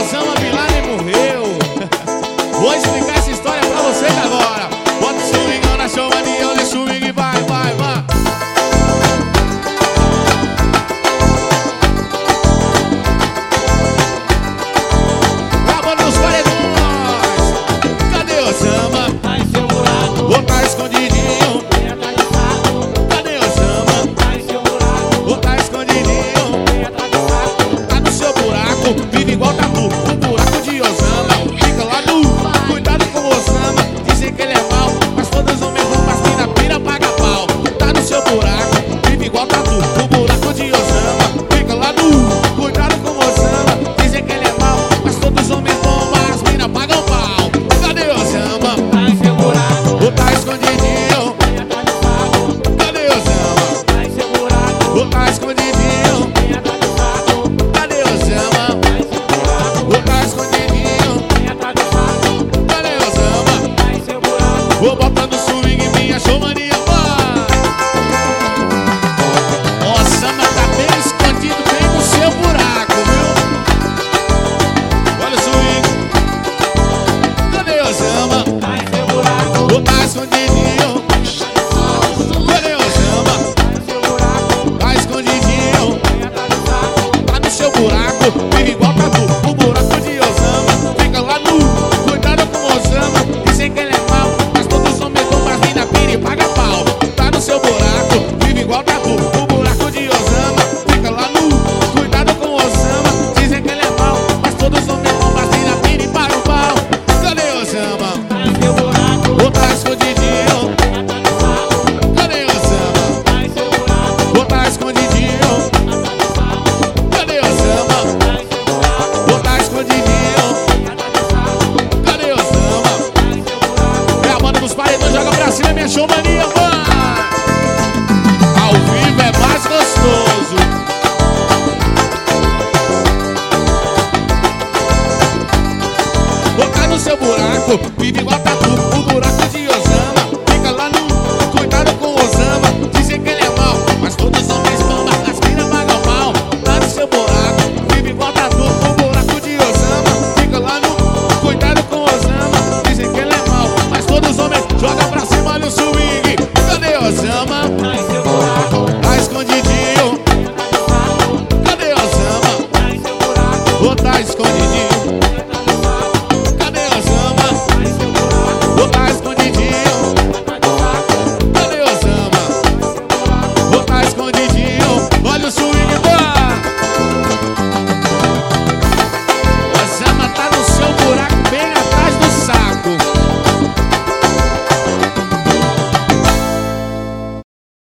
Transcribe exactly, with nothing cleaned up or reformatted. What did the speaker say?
Osama Bin Laden morreu. Vou explicar essa história pra vocês agora. Bota o swing na Showmania, olha o swing, vai, vai, vai. Gravando os paredões. Cadê o Osama? Tá em seu buraco. Vou tá escondidinho. Vem atrás do saco. Cadê o Osama? Tá em seu buraco. Vou tá escondidinho. Vem atrás do saco. Tá no seu buraco, vive igual tatu. O buraco de Osama fica lá no. Cuidado com o Osama, dizem que ele é mau, mas todos os homens vão pra mina, pira, paga pau. Tá no seu buraco, vive igual tatu. O buraco de Osama fica lá no. Cuidado com o Osama, dizem que ele é mau, mas todos os homens vão, mas mina, pagam pau. Cadê o Osama? Tá em seu buraco. Vou tá escondidinho. Vem atrás do saco. Cadê o Osama? Tá em seu buraco. Vou tá escondidinho. Vem atrás do saco. Cadê o Osama? Tá em seu buraco. Vou tá escondidinho. Vem atrás do saco. Cadê o Osama? Tá em seu buraco. Vou botando swing em minha Showmania, vai! Osama tá bem escondido, bem no seu buraco, viu? Olha o swing. Cadê o Osama? Tá em seu buraco. Vou tá escondidinho. Cadê o Osama? Tá em seu buraco. Tá escondidinho. Vem atrás do saco. Tá no seu buraco, vive igual tatu. O buraco de Osama fica lá no. Cuidado com o Osama, dizem que ele é mau, mas todos os homens vão pra mina, pira e paga pau. Tá no seu buraco, vive igual tatu. O buraco de Osama fica lá no. Cuidado com o Osama, dizem que ele é mau, mas todos os homens vão pra mina, pira e paga pau. Cadê o Osama? Tá em seu buraco. Vou tá escondidinho. Vem atrás do saco. Cadê o Osama? Tá em seu buraco. Vou tá escondidinho. Atrás do saco. Cadê o Osama? Tá em seu buraco. Vou tá escondidinho. Vem atrás do saco. Cadê o Osama? Tá em seu buraco. É a banda dos paredões, joga pra cima, minha Showmania, vai! Ao vivo é mais gostoso. Botar no seu buraco, vive igual